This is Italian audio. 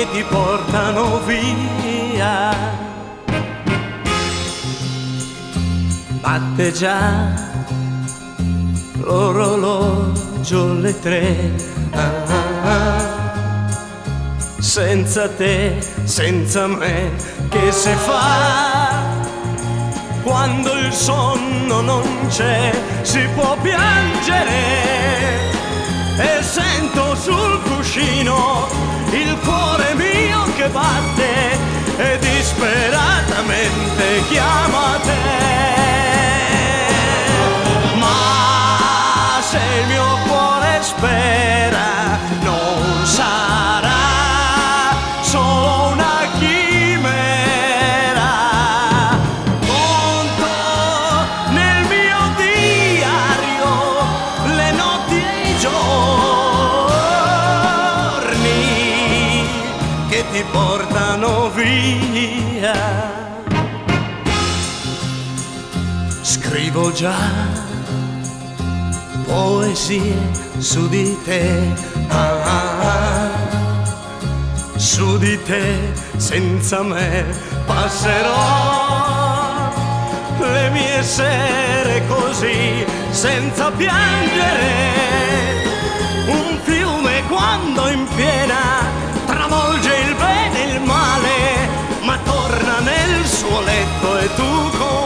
che ti portano via. Batte già l'orologio le 3, senza te, senza me, che se fa? Quando il sonno non c'è si può piangere, e sento sul cuscino il cuore mio che batte e disperatamente chiama te. Ma se il mio cuore spera non sarà solo una chimera. Conto nel mio diario le notti e i giorni che ti portano via. Scrivo già poesie su di te, su di te, senza me passerò le mie sere così, senza piangere. Un fiume quando in piena travolge il bene e il male, ma torna nel suo letto e tu con